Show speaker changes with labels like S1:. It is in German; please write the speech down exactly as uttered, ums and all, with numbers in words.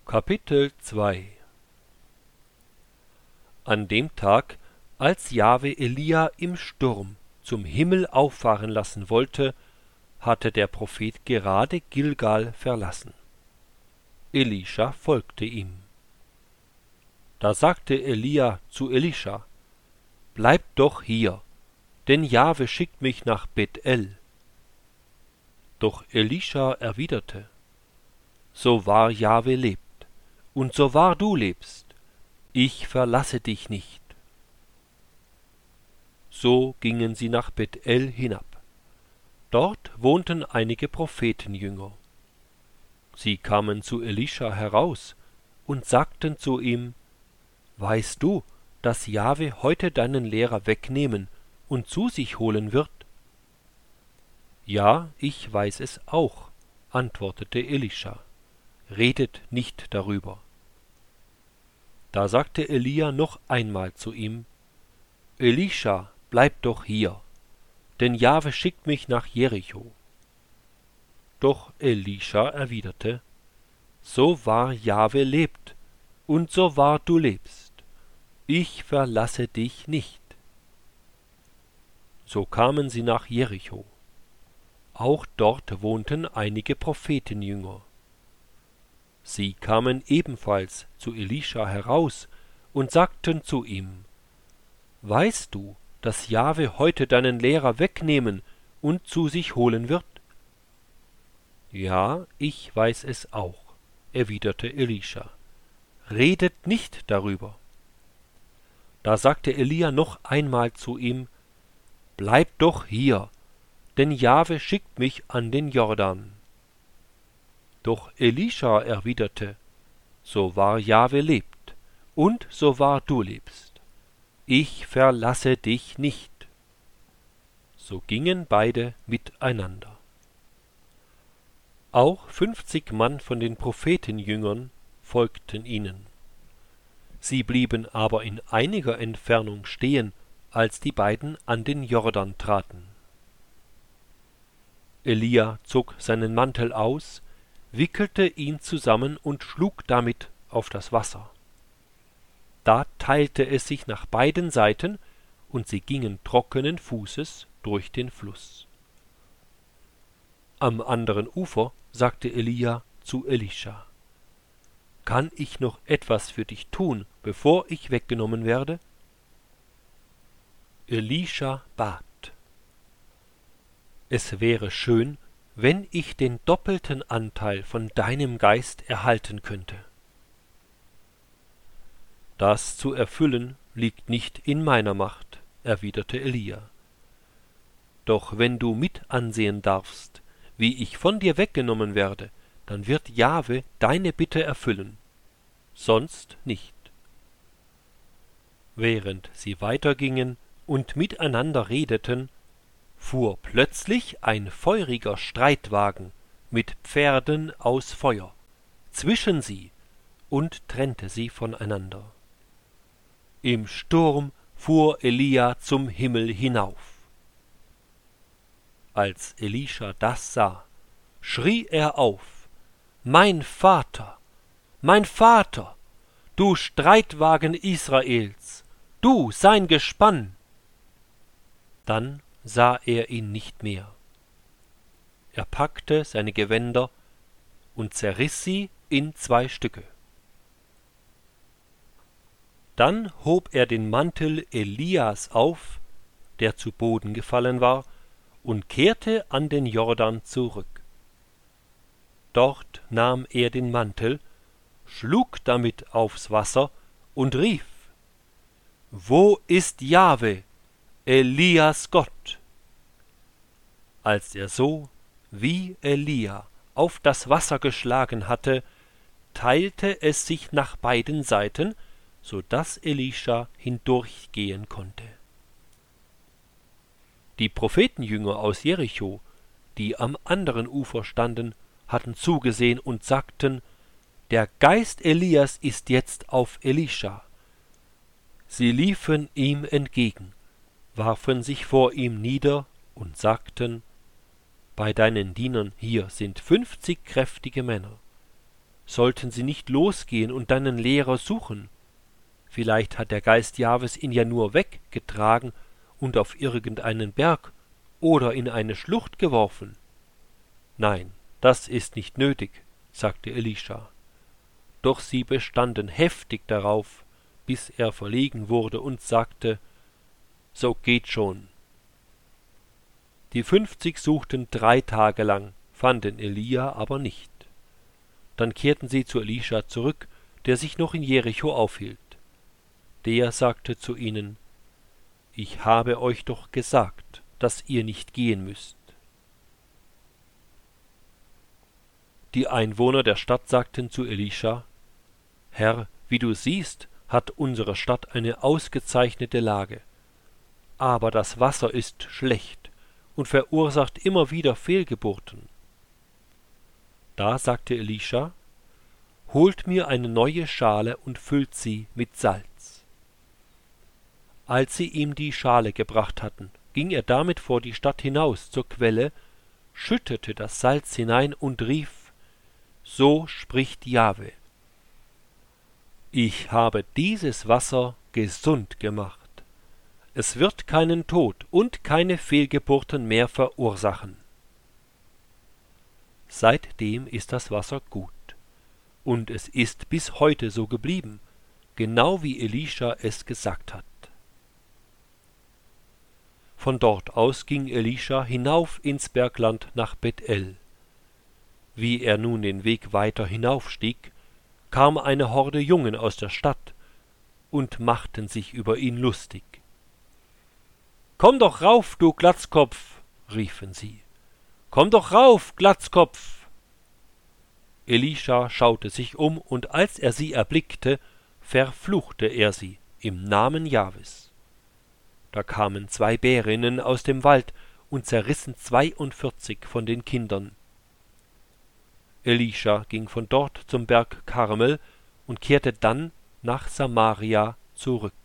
S1: Kapitel zwei. An dem Tag, als Jahwe Elia im Sturm zum Himmel auffahren lassen wollte, hatte der Prophet gerade Gilgal verlassen. Elisha folgte ihm. Da sagte Elia zu Elisha: »Bleib doch hier, denn Jahwe schickt mich nach Bethel.« Doch Elisha erwiderte: »So wahr Jahwe lebt, und so wahr du lebst, ich verlasse dich nicht.« So gingen sie nach Bethel hinab. Dort wohnten einige Prophetenjünger. Sie kamen zu Elisha heraus und sagten zu ihm: »Weißt du, dass Jahwe heute deinen Lehrer wegnehmen und zu sich holen wird?« »Ja, ich weiß es auch«, antwortete Elisha. »Redet nicht darüber.« Da sagte Elia noch einmal zu ihm: »Elisha, bleib doch hier, denn Jahwe schickt mich nach Jericho.« Doch Elisha erwiderte: »So wahr Jahwe lebt, und so wahr du lebst, ich verlasse dich nicht.« So kamen sie nach Jericho. Auch dort wohnten einige Prophetenjünger. Sie kamen ebenfalls zu Elisha heraus und sagten zu ihm: »Weißt du, dass Jahwe heute deinen Lehrer wegnehmen und zu sich holen wird?« »Ja, ich weiß es auch«, erwiderte Elisha. »Redet nicht darüber.« Da sagte Elia noch einmal zu ihm: »Bleib doch hier, denn Jahwe schickt mich an den Jordan.« Doch Elisha erwiderte: »So wahr Jahwe lebt, und so wahr du lebst, ich verlasse dich nicht.« So gingen beide miteinander. Auch fünfzig Mann von den Prophetenjüngern folgten ihnen. Sie blieben aber in einiger Entfernung stehen, als die beiden an den Jordan traten. Elia zog seinen Mantel aus, wickelte ihn zusammen und schlug damit auf das Wasser. Da teilte es sich nach beiden Seiten, und sie gingen trockenen Fußes durch den Fluss. Am anderen Ufer sagte Elia zu Elisha: »Kann ich noch etwas für dich tun, bevor ich weggenommen werde?« Elisha bat: »Es wäre schön, wenn ich den doppelten Anteil von deinem Geist erhalten könnte.« »Das zu erfüllen liegt nicht in meiner Macht«, erwiderte Elia. »Doch wenn du mit ansehen darfst, wie ich von dir weggenommen werde, dann wird Jahwe deine Bitte erfüllen, sonst nicht.« Während sie weitergingen und miteinander redeten, fuhr plötzlich ein feuriger Streitwagen mit Pferden aus Feuer zwischen sie und trennte sie voneinander. Im Sturm fuhr Elia zum Himmel hinauf. Als Elisha das sah, schrie er auf: »Mein Vater, mein Vater, du Streitwagen Israels, du sein Gespann!« Dann sah er ihn nicht mehr. Er packte seine Gewänder und zerriss sie in zwei Stücke. Dann hob er den Mantel Elias auf, der zu Boden gefallen war, und kehrte an den Jordan zurück. Dort nahm er den Mantel, schlug damit aufs Wasser und rief: »Wo ist Jahwe, Elias Gott?« Als er so wie Elia auf das Wasser geschlagen hatte, teilte es sich nach beiden Seiten, so daß Elisha hindurchgehen konnte. Die Prophetenjünger aus Jericho, die am anderen Ufer standen, hatten zugesehen und sagten: »Der Geist Elias ist jetzt auf Elisha.« Sie liefen ihm entgegen, warfen sich vor ihm nieder und sagten: »Bei deinen Dienern hier sind fünfzig kräftige Männer. sollten sie nicht losgehen und deinen Lehrer suchen? Vielleicht hat der Geist Jahwes ihn ja nur weggetragen und auf irgendeinen Berg oder in eine Schlucht geworfen. Nein, das ist nicht nötig, sagte Elisha. Doch sie bestanden heftig darauf, bis er verlegen wurde und sagte, so geht schon. Die fünfzig suchten drei Tage lang, fanden Elia aber nicht. Dann kehrten sie zu Elisha zurück, der sich noch in Jericho aufhielt. Der sagte zu ihnen, ich habe euch doch gesagt, dass ihr nicht gehen müsst. Die Einwohner der Stadt sagten zu Elisha, Herr, wie du siehst, hat unsere Stadt eine ausgezeichnete Lage. Aber das Wasser ist schlecht und verursacht immer wieder Fehlgeburten. Da sagte Elisha, holt mir eine neue Schale und füllt sie mit Salz. Als sie ihm die Schale gebracht hatten, ging er damit vor die Stadt hinaus zur Quelle, schüttete das Salz hinein und rief, so spricht Jahwe. Ich habe dieses Wasser gesund gemacht. Es wird keinen Tod und keine Fehlgeburten mehr verursachen. Seitdem ist das Wasser gut, und es ist bis heute so geblieben, genau wie Elisha es gesagt hat. Von dort aus ging Elisha hinauf ins Bergland nach Bethel. Wie er nun den Weg weiter hinaufstieg, kam eine Horde Jungen aus der Stadt und machten sich über ihn lustig. »Komm doch rauf, du Glatzkopf«, riefen sie. »Komm doch rauf, Glatzkopf!« Elisha schaute sich um, und als er sie erblickte, verfluchte er sie im Namen Jahwes. Da kamen zwei Bärinnen aus dem Wald und zerrissen zweiundvierzig von den Kindern. Elisha ging von dort zum Berg Karmel und kehrte dann nach Samaria zurück.